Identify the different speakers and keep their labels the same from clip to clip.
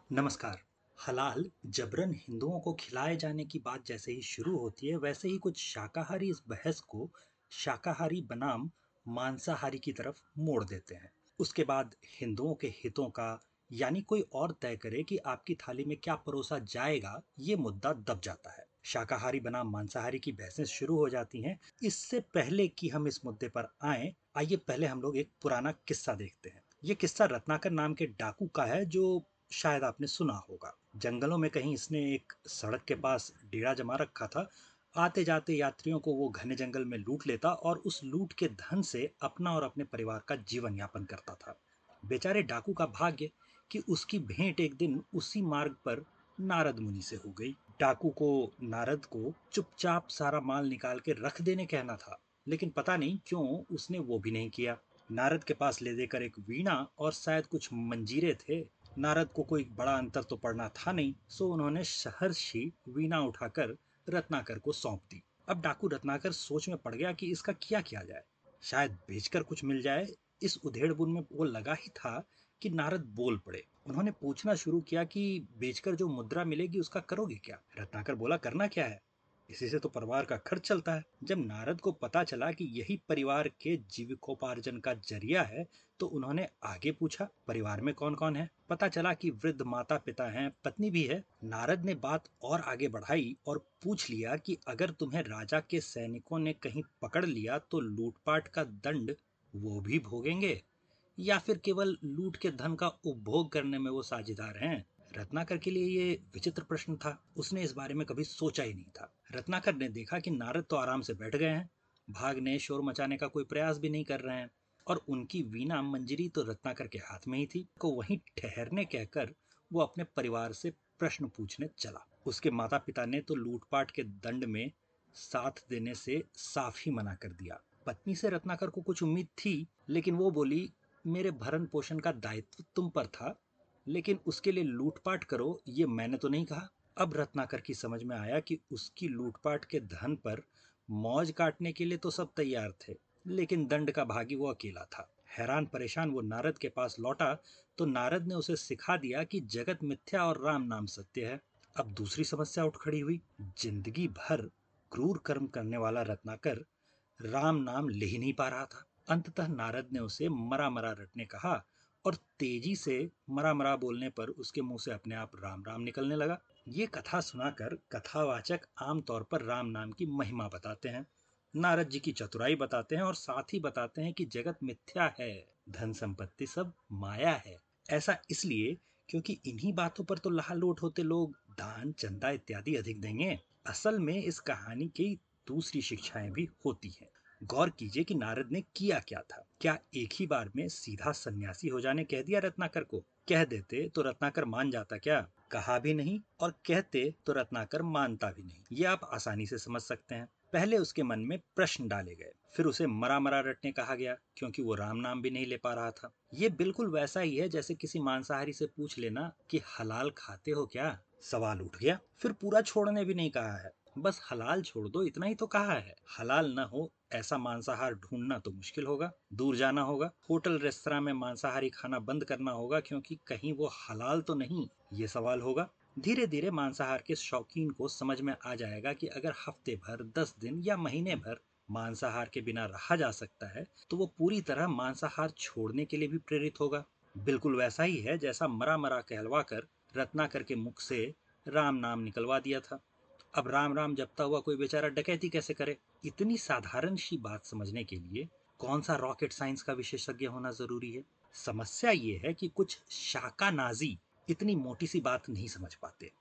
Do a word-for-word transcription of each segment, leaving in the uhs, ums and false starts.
Speaker 1: नमस्कार। हलाल जबरन हिंदुओं को खिलाए जाने की बात जैसे ही शुरू होती है, वैसे ही कुछ शाकाहारी इस बहस को शाकाहारी बनाम मांसाहारी की तरफ मोड़ देते हैं। उसके बाद हिंदुओं के हितों का यानी कोई और तय करे कि आपकी थाली में क्या परोसा जाएगा, ये मुद्दा दब जाता है। शाकाहारी बनाम मांसाहारी की बहसें शुरू हो जाती हैं। इससे पहले कि हम इस मुद्दे पर आए, आइए पहले हम लोग एक पुराना किस्सा देखते हैं। ये किस्सा रत्नाकर नाम के डाकू का है, जो शायद आपने सुना होगा। जंगलों में कहीं इसने एक सड़क के पास डेरा जमा रखा था। आते जाते यात्रियों को वो घने जंगल में लूट लेता और उस लूट के धन से अपना और अपने परिवार का जीवन यापन करता था। बेचारे डाकू का भाग्य कि उसकी भेंट एक दिन उसी मार्ग पर नारद मुनि से हो गई। डाकू को नारद को चुपचाप सारा माल निकाल के रख देने कहना था, लेकिन पता नहीं क्यों उसने वो भी नहीं किया। नारद के पास ले देकर एक वीणा और शायद कुछ मंजीरे थे। नारद को कोई बड़ा अंतर तो पड़ना था नहीं, सो उन्होंने सहर्षि वीणा उठाकर रत्नाकर को सौंप दी। अब डाकू रत्नाकर सोच में पड़ गया कि इसका क्या किया जाए। शायद बेचकर कुछ मिल जाए। इस उधेड़बुन में वो लगा ही था कि नारद बोल पड़े। उन्होंने पूछना शुरू किया कि बेचकर जो मुद्रा मिलेगी उसका करोगे क्या। रत्नाकर बोला, करना क्या है, इसी से तो परिवार का खर्च चलता है। जब नारद को पता चला कि यही परिवार के जीविकोपार्जन का जरिया है, तो उन्होंने आगे पूछा, परिवार में कौन कौन है। पता चला कि वृद्ध माता पिता हैं, पत्नी भी है। नारद ने बात और आगे बढ़ाई और पूछ लिया कि अगर तुम्हें राजा के सैनिकों ने कहीं पकड़ लिया तो लूटपाट का दंड वो भी भोगेंगे, या फिर केवल लूट के धन का उपभोग करने में वो साझेदार हैं। रत्नाकर के लिए ये विचित्र प्रश्न था। उसने इस बारे में कभी सोचा ही नहीं था। रत्नाकर ने देखा कि नारद तो आराम से बैठ गए हैं, भागने शोर मचाने का कोई प्रयास भी नहीं कर रहे हैं, और उनकी वीणा मंजरी तो रत्नाकर के हाथ में ही थी। को वहीं ठहरने कहकर वो अपने परिवार से प्रश्न पूछने चला। उसके माता पिता ने तो लूटपाट के दंड में साथ देने से साफ ही मना कर दिया। पत्नी से रत्नाकर को कुछ उम्मीद थी, लेकिन वो बोली, मेरे भरण पोषण का दायित्व तुम पर था, लेकिन उसके लिए लूटपाट करो ये मैंने तो नहीं कहा। अब रत्नाकर की समझ में आया कि उसकी लूटपाट के धन पर मौज काटने के लिए तो सब तैयार थे, लेकिन दंड का भागी वो अकेला था। हैरान परेशान वो नारद के पास लौटा तो नारद ने उसे सिखा दिया कि जगत मिथ्या और राम नाम सत्य है। अब दूसरी समस्या उठ खड़ी हुई। जिंदगी भर क्रूर कर्म करने वाला रत्नाकर राम नाम ले ही नहीं पा रहा था। अंततः नारद ने उसे मरा मरा रटने कहा और तेजी से मरा मरा बोलने पर उसके मुंह से अपने आप राम राम निकलने लगा। ये कथा सुनाकर कथावाचक आमतौर पर राम नाम की महिमा बताते हैं, नारद जी की चतुराई बताते हैं और साथ ही बताते हैं कि जगत मिथ्या है, धन संपत्ति सब माया है। ऐसा इसलिए क्योंकि इन्हीं बातों पर तो लहालोट होते लोग दान चंदा इत्यादि अधिक देंगे। असल में इस कहानी की दूसरी शिक्षाएं भी होती हैं। गौर कीजिए कि नारद ने किया क्या था। क्या एक ही बार में सीधा सन्यासी हो जाने कह दिया रत्नाकर को? कह देते तो रत्नाकर मान जाता क्या? कहा भी नहीं, और कहते तो रत्नाकर मानता भी नहीं। ये आप आसानी से समझ सकते हैं। पहले उसके मन में प्रश्न डाले गए, फिर उसे मरा मरा रटने कहा गया क्योंकि वो राम नाम भी नहीं ले पा रहा था। ये बिल्कुल वैसा ही है जैसे किसी मांसाहारी से पूछ लेना कि हलाल खाते हो क्या। सवाल उठ गया। फिर पूरा छोड़ने भी नहीं कहा है, बस हलाल छोड़ दो इतना ही तो कहा है। हलाल न हो ऐसा मांसाहार ढूंढना तो मुश्किल होगा। दूर जाना होगा, होटल रेस्तरां में मांसाहारी खाना बंद करना होगा क्योंकि कहीं वो हलाल तो नहीं, ये सवाल होगा। धीरे धीरे मांसाहार के शौकीन को समझ में आ जाएगा कि अगर हफ्ते भर, दस दिन या महीने भर मांसाहार के बिना रहा जा सकता है, तो वो पूरी तरह मांसाहार छोड़ने के लिए भी प्रेरित होगा। बिल्कुल वैसा ही है जैसा मरा मरा कहलवा कर रत्नाकर के मुख से राम नाम निकलवा दिया था। अब राम राम जपता हुआ कोई बेचारा डकैती कैसे करे? इतनी साधारण सी बात समझने के लिए कौन सा रॉकेट साइंस का विशेषज्ञ होना जरूरी है? समस्या ये है कि कुछ शाका नाजी इतनी मोटी सी बात नहीं समझ पाते।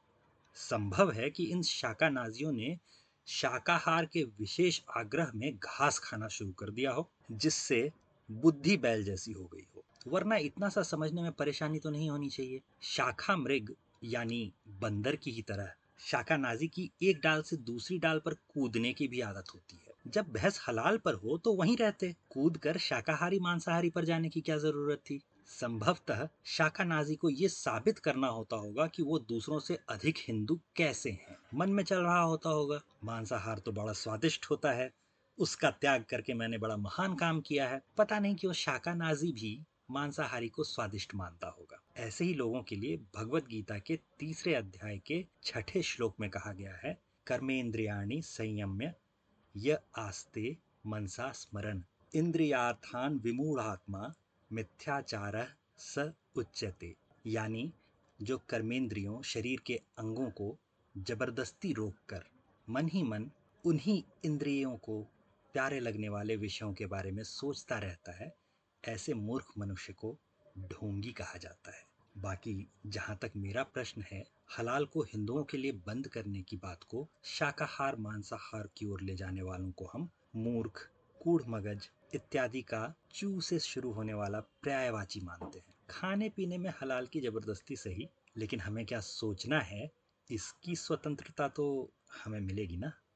Speaker 1: संभव है कि इन शाका नाजियों ने शाकाहार के विशेष आग्रह में घास खाना शुरू कर दिया हो, जिससे बुद्धि बैल जैसी हो गई हो, वरना इतना सा समझने में परेशानी तो नहीं होनी चाहिए। शाखा मृग यानी बंदर की ही तरह शाकानाजी की एक डाल से दूसरी डाल पर कूदने की भी आदत होती है। जब बहस हलाल पर हो तो वहीं रहते, कूद कर शाकाहारी मांसाहारी पर जाने की क्या जरूरत थी? संभवतः शाकानाजी को यह साबित करना होता होगा कि वो दूसरों से अधिक हिंदू कैसे हैं। मन में चल रहा होता होगा, मांसाहार तो बड़ा स्वादिष्ट होता है, उसका त्याग करके मैंने बड़ा महान काम किया है। पता नहीं क्यों शाकानाजी भी मांसाहारी को स्वादिष्ट मानता होगा। ऐसे ही लोगों के लिए भगवत गीता के तीसरे अध्याय के छठे श्लोक में कहा गया है, कर्मेंद्रियाणि संयम्य य आस्ते मनसा स्मरन इंद्रियार्थान विमूढ़ात्मा मिथ्याचारः स उच्यते। यानी जो कर्मेंद्रियों शरीर के अंगों को जबरदस्ती रोककर मन ही मन उन्हीं इंद्रियों को प्यारे लगने वाले विषयों के बारे में सोचता रहता है, ऐसे मूर्ख मनुष्य को ढोंगी कहा जाता है। बाकी जहां तक मेरा प्रश्न है, हलाल को हिंदुओं के लिए बंद करने की बात को शाकाहार मांसाहार की ओर ले जाने वालों को हम मूर्ख, कूढ़ मगज इत्यादि का चू से शुरू होने वाला पर्यायवाची मानते हैं। खाने पीने में हलाल की जबरदस्ती सही, लेकिन हमें क्या सोचना है, इसकी स्वतंत्रता तो हमें मिलेगी ना।